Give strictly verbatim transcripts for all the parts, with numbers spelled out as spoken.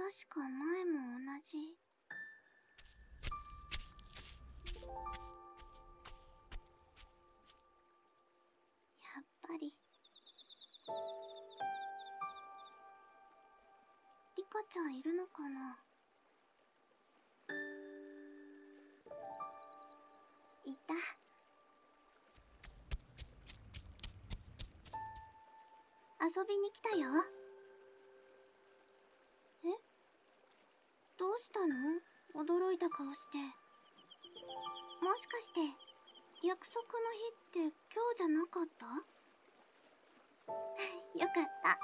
確か前も同じ。やっぱりリカちゃんいるのかな。いた。遊びに来たよ。え？どうしたの？驚いた顔して。もしかして約束の日って今日じゃなかった？よかった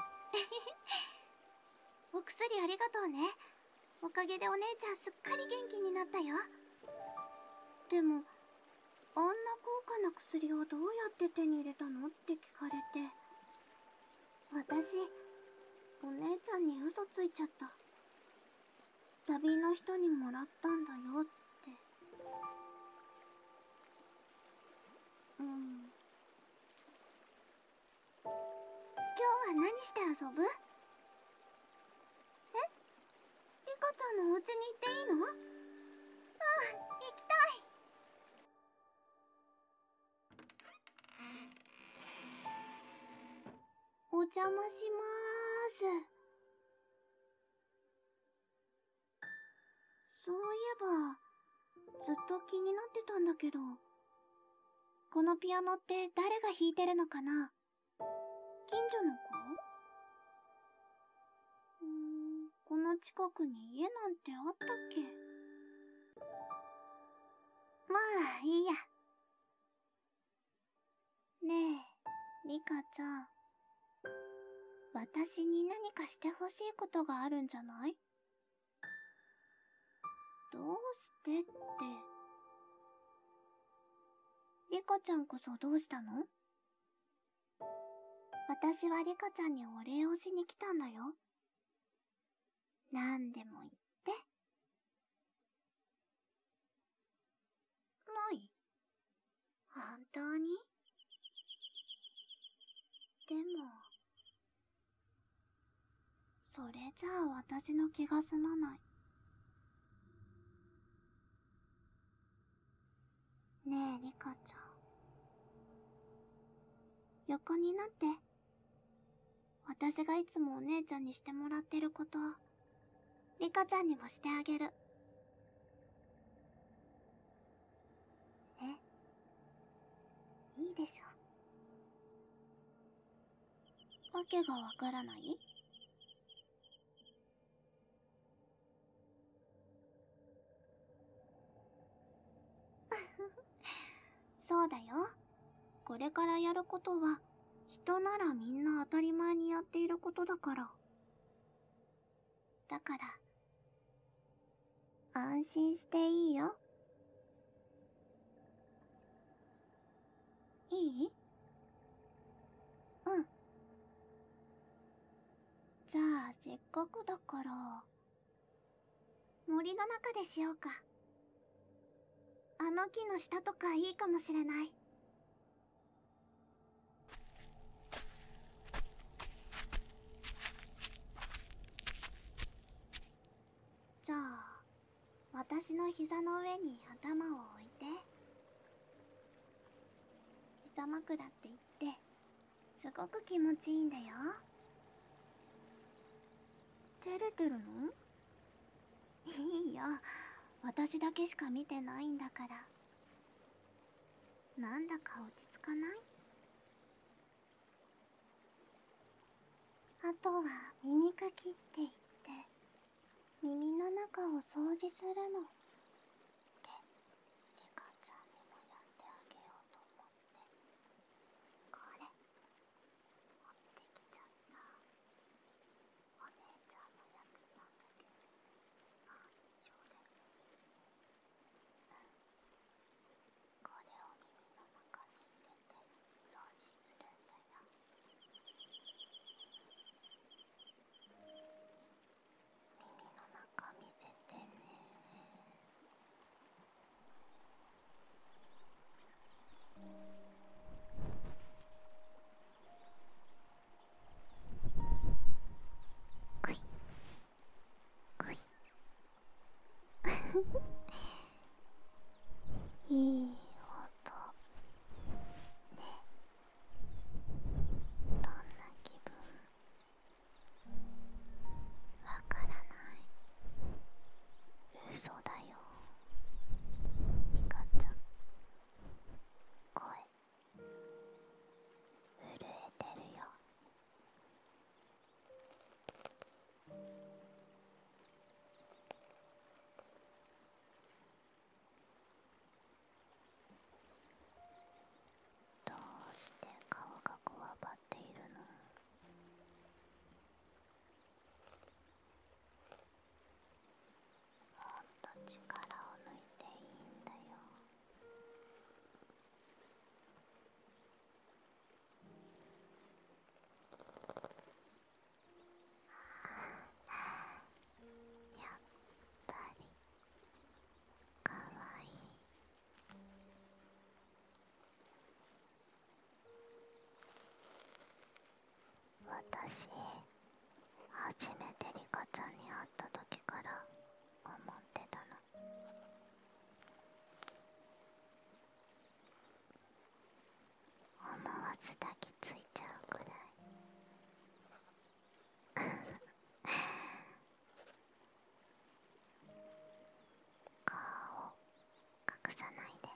お薬ありがとうね。おかげでお姉ちゃんすっかり元気になったよ。でもあんな高価な薬をどうやって手に入れたのって聞かれて、私お姉ちゃんに嘘ついちゃった。旅の人にもらったんだよって。うん。今日は何して遊ぶ？え？リカちゃんのお家に行っていいの？うん、行きたい。お邪魔しまーす。そういえばずっと気になってたんだけど、このピアノって誰が弾いてるのかな？近所の子？うーん、この近くに家なんてあったっけ？まあいいや。ねえ、リカちゃん、私に何かしてほしいことがあるんじゃない？どうしてって。リカちゃんこそどうしたの？私はリカちゃんにお礼をしに来たんだよ。何でも言って。ない？本当に？でもそれじゃあ私の気が済まない。ねえリカちゃん、横になって。私がいつもお姉ちゃんにしてもらってることリカちゃんにもしてあげるね。いいでしょ。わけがわからない？そうだよ。これからやることは人ならみんな当たり前にやっていることだから。だから安心していいよ。いい？うん。じゃあせっかくだから森の中でしようか。あの木の下とかいいかもしれない。じゃあ私の膝の上に頭を置いて。膝枕って言ってすごく気持ちいいんだよ。照れてるの？いいよ、私だけしか見てないんだから。なんだか落ち着かない？あとは耳かきって言って耳の中を掃除するの。で、リカちゃんにもやってあげようと思って、これ持ってきちゃった。お姉ちゃんのやつなんだけど、あ、一緒で、これを耳の中に入れて掃除するんだよ。耳の中見せてね。 私、初めてリカちゃんに会った時から思ってたの。思わず抱きついちゃうくらい。顔を隠さないで。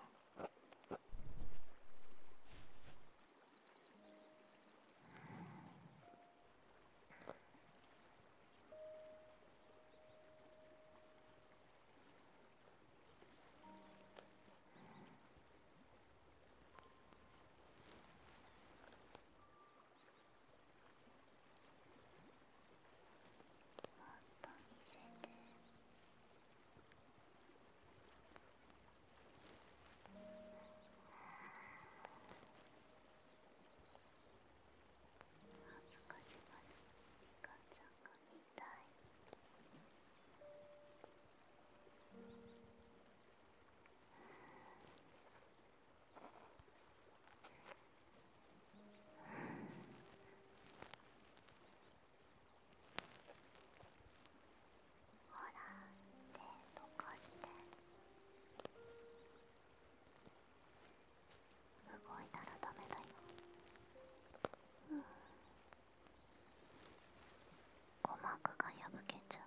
もっと見せて。恥ずかしがるリカちゃんが見たい。ほら、手どかして。動いたらダメだよ。うん。鼓膜が破けちゃう。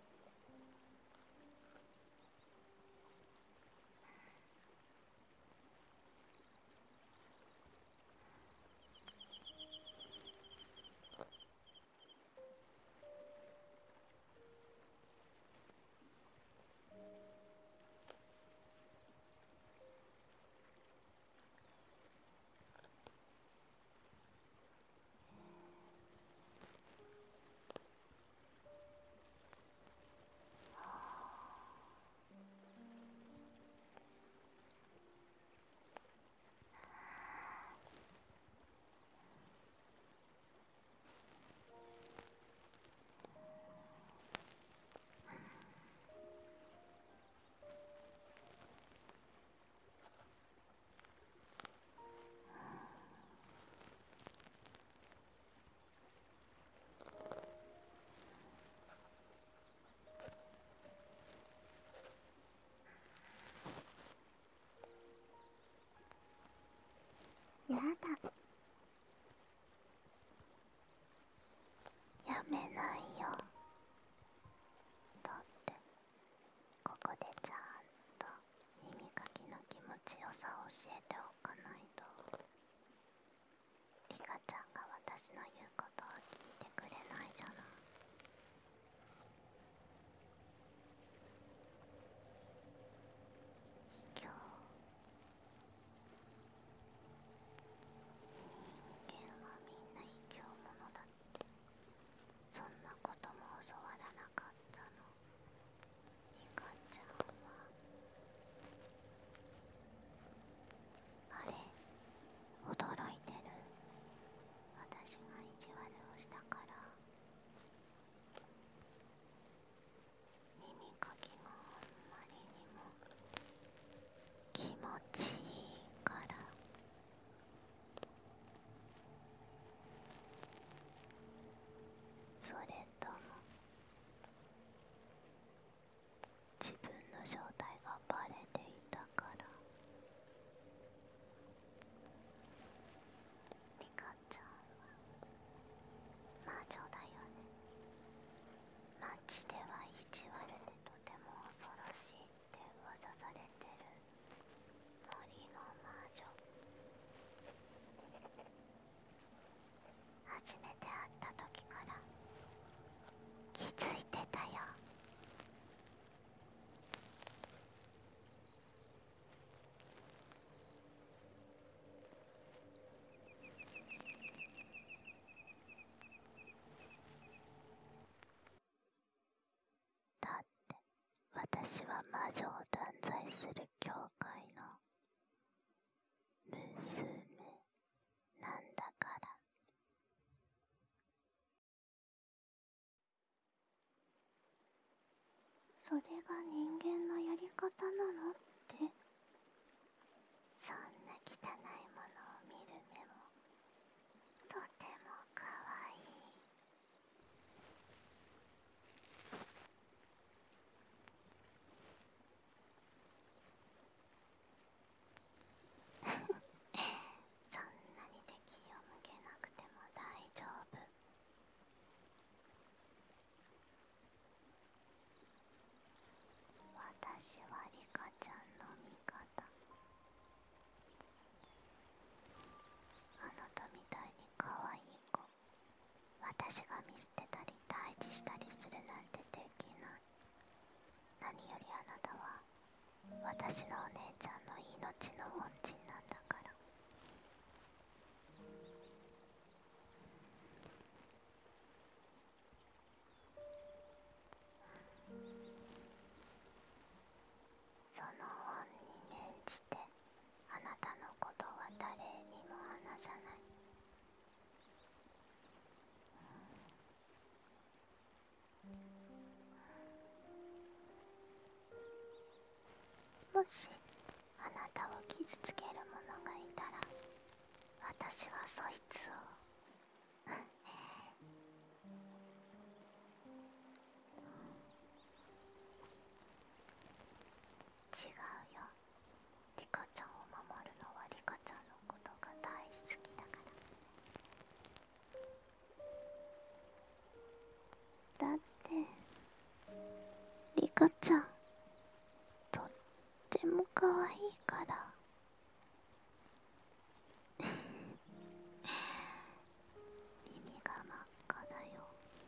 やだ。やめないよ。だってここでちゃんと耳かきの気持ちよさを教えておかないとリカちゃんが私の言うことを聞いてくれないじゃない。卑怯。人間はみんな卑怯者だって。そんなことも教わらなかったの。リカちゃんは。あれ、驚いてる。私が意地悪をしたから。耳かきがあんまりにも気持ちいいから。それとも自分の正体がバレていたから。リカちゃんは魔女だよね。街では意地悪でとても恐ろしいって噂されてる森の魔女。初めて会った時から気づいてたよ。だって私は魔女を断罪する教会の娘なんだから。それが人間のやり方なのって。そんな汚いものを見る目もとてもかわいい。 何よりあなたは私のお姉ちゃんの命の恩人なんだから。その恩に免じてあなたのことは誰にも話さない。もしあなたを傷つける者がいたら、私はそいつを違うよ。リカちゃんを守るのはリカちゃんのことが大好きだから。だってリカちゃんとっても可愛いから。耳が真っ赤だよ。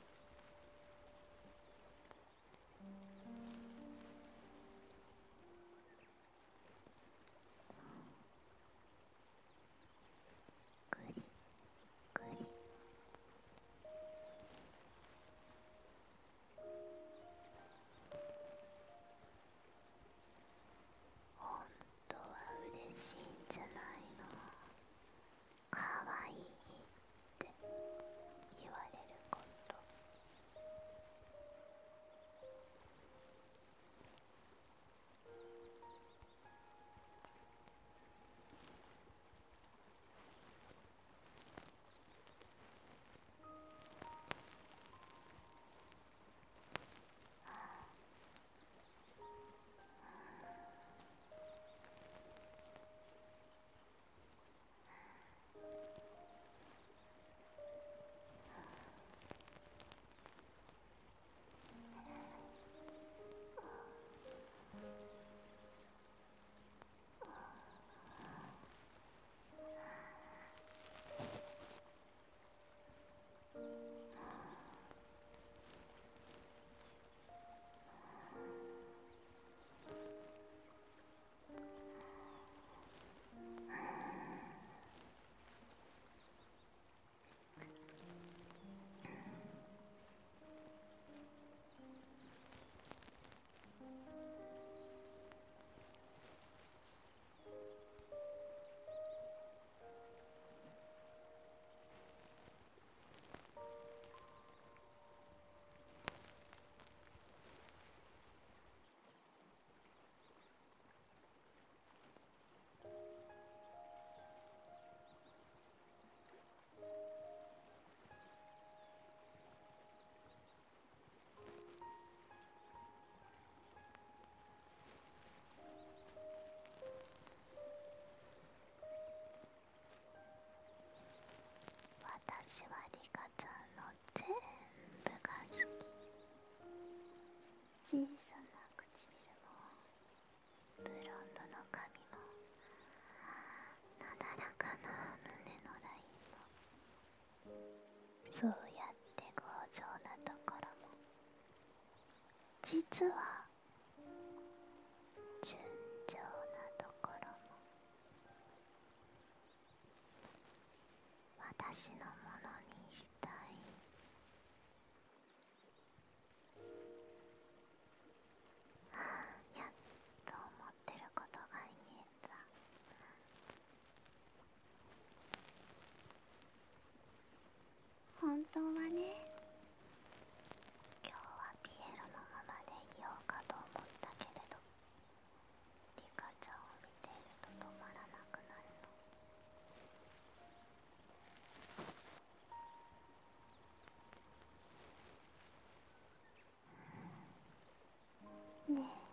グリグリ。本当は嬉しいんじゃないの。可愛いって言われること。私はリカちゃんの全部が好き。小さな唇もブロンドの髪もなだらかな胸のラインも、そうやって強情なところも、実は純情なところも、私のものにしたい。やっと思ってることが言えた。本当はね、今日はピエロのままでいようかと思ったけれど、リカちゃんを見ていると止まらなくなるの。ねえ、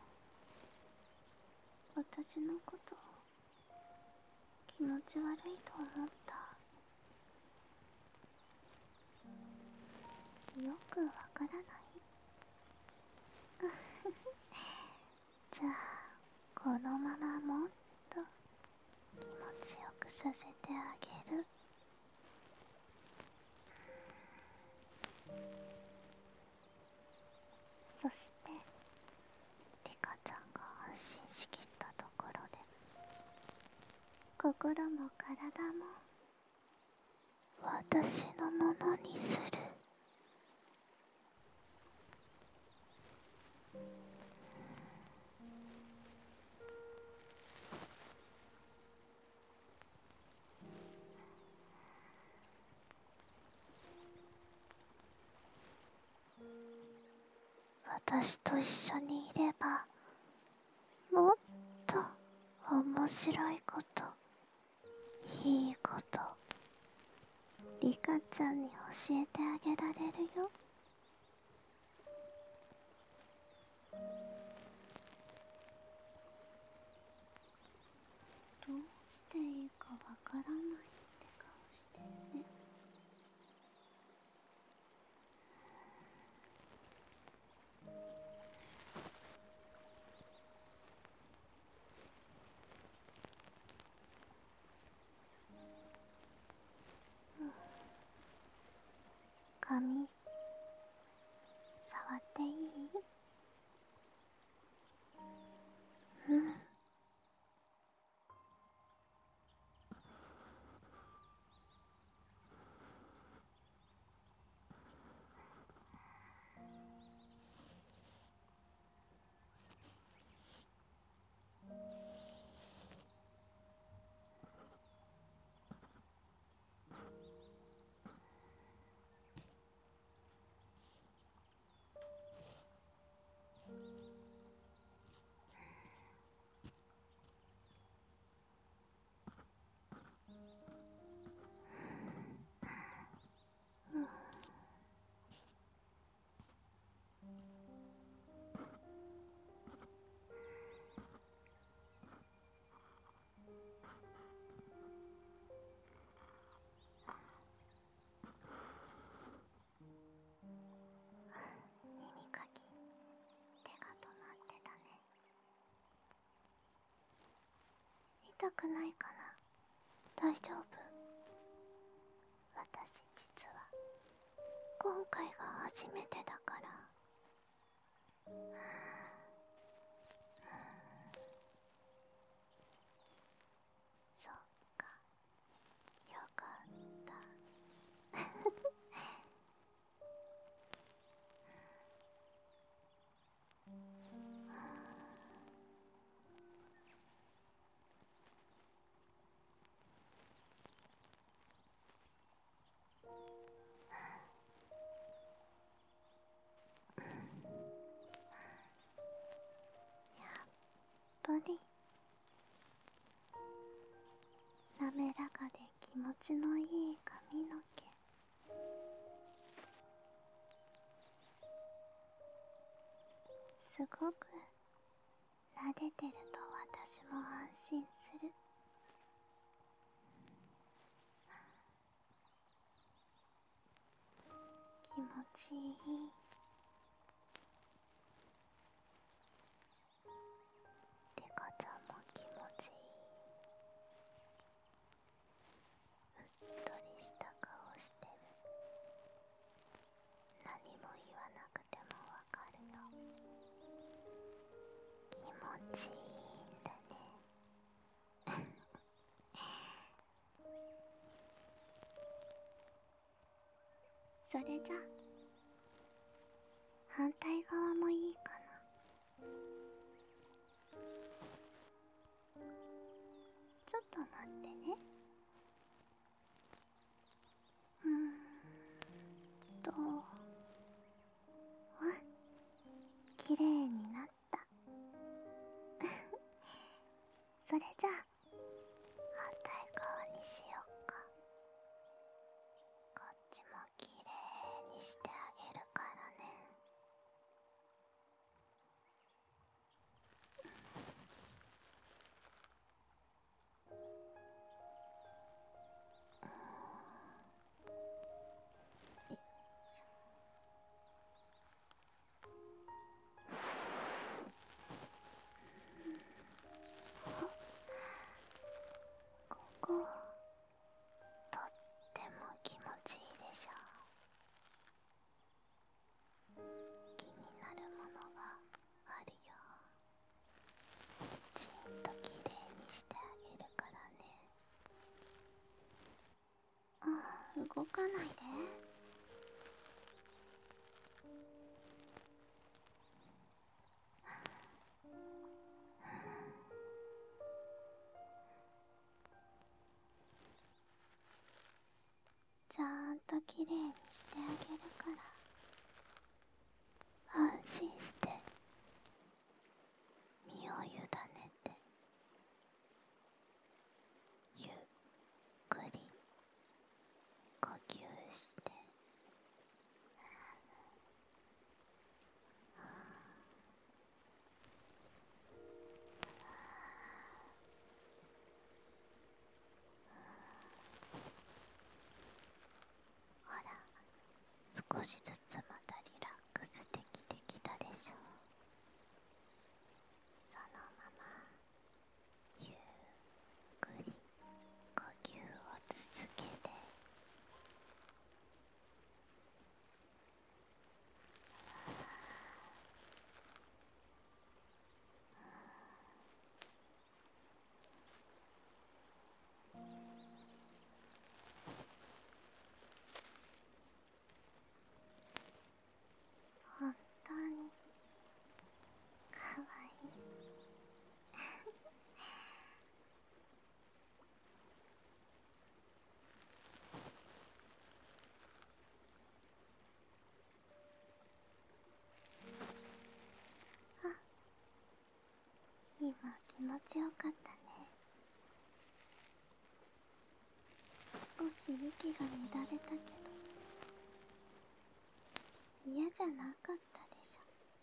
私のこと気持ち悪いと思った？よくわからない？じゃあこのままもっと気持ちよくさせてあげる。そしてリ心も体も私のものにする。私と一緒にいればもっと面白いこと、いいことリカちゃんに教えてあげられるよ。どうしていいかわからないって顔してるね。髪触っていい？うん。耳かき、手が止まってたね。痛くないかな？大丈夫？私実は今回が初めてだから。そっか、よかった。やっぱり滑らかで気持ちのいい髪の毛、すごく撫でてると私も安心する。気持ちいい。リカちゃんも気持ちいい。うっとりした顔してる。何も言わなくてもわかるよ。気持ちいいんだね。それじゃ反対側もいいかな。ちょっと待ってね。うーんと、あ、綺麗になった。それじゃあ反対側にしよっか。こっちも綺麗にしてあげるからね。よいしょ。ここ、とっても気持ちいいでしょ。 動かないで。ちゃんときれいにしてあげるから、安心して身を委ねて、ゆっくり呼吸して。ほら、少しずつまたリラックスできてきたでしょ。そのままゆっくり呼吸を続けて。本当にかわいい。あ、今気持ちよかったね。少し息が乱れたけど嫌じゃなかったでしょ。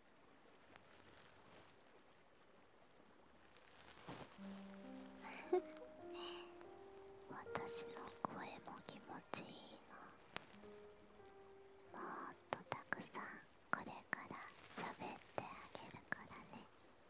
私の声も気持ちいいの。もっとたくさんこれから喋ってあげるからね。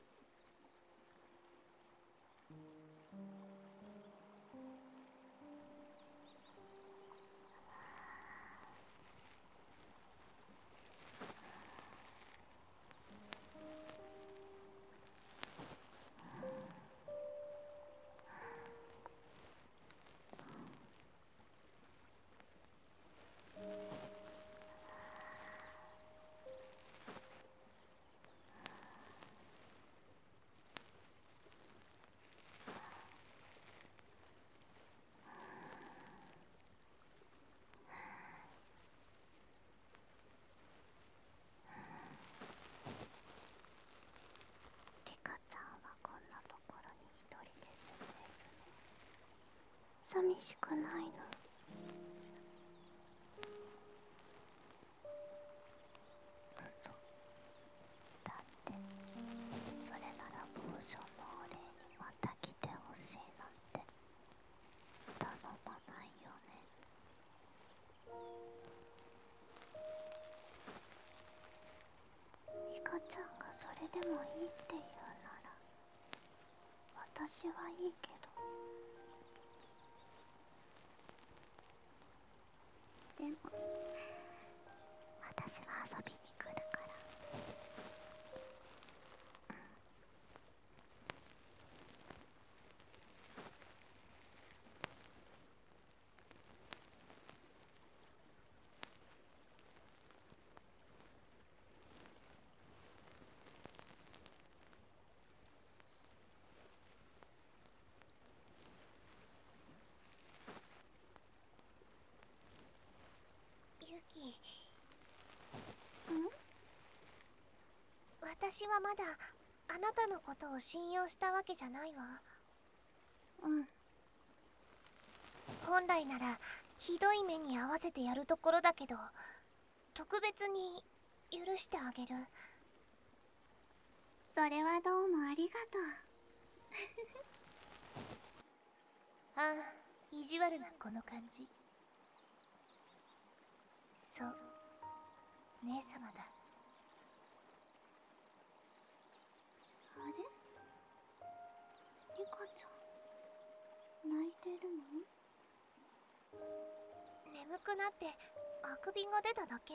リカちゃんはこんなところに一人で住んでいるの？寂しくないの？嘘だって。それならポーションのお礼にまた来てほしいなんて頼まないよね。リカちゃんがそれでもいいって言うなら私はいいけど。でも私は遊びに来るから。ユキ。ん？私はまだあなたのことを信用したわけじゃないわ。うん。本来ならひどい目に遭わせてやるところだけど、特別に許してあげる。それはどうもありがとう。ああ、意地悪なこの感じ。そう、姉様だ。あれ？リカちゃん泣いてるの？眠くなってあくびが出ただけ。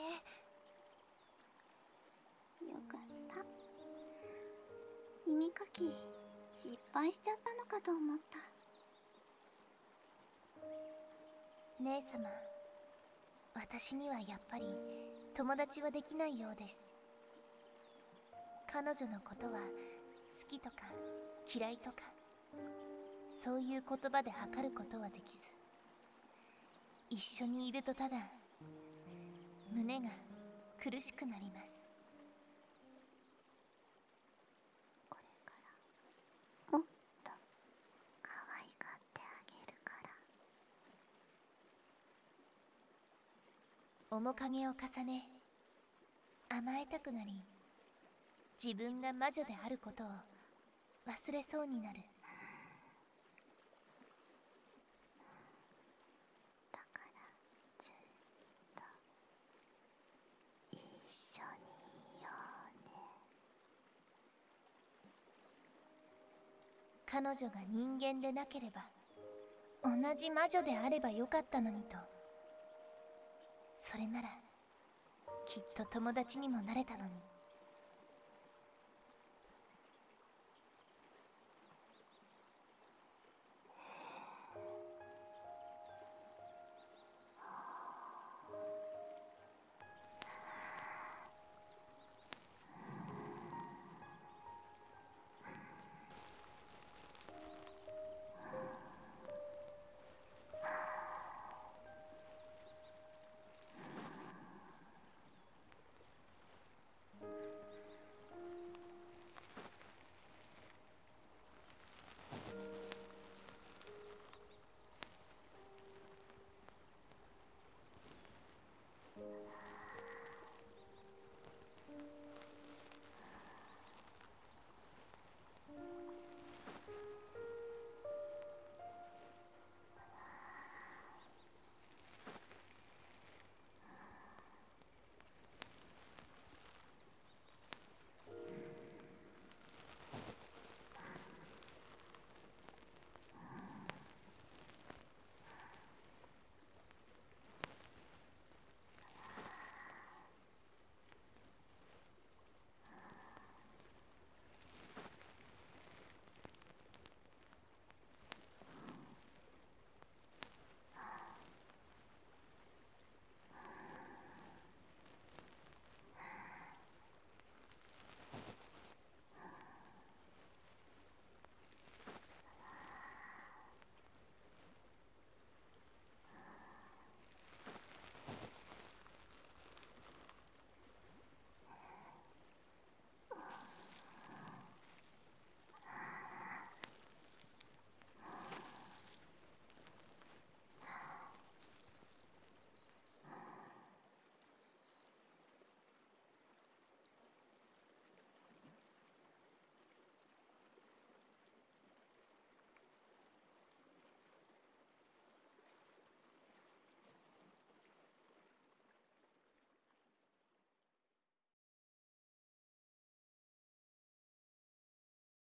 よかった。耳かき失敗しちゃったのかと思った。姉様、 私にはやっぱり友達はできないようです。彼女のことは好きとか嫌いとかそういう言葉で測ることはできず、一緒にいるとただ胸が苦しくなります。 これからもっと可愛がってあげるから。 面影を重ね、甘えたくなり、自分が魔女であることを忘れそうになる。 だからずっと一緒にいようね。 彼女が人間でなければ、同じ魔女であればよかったのにと。それならきっと友達にもなれたのに。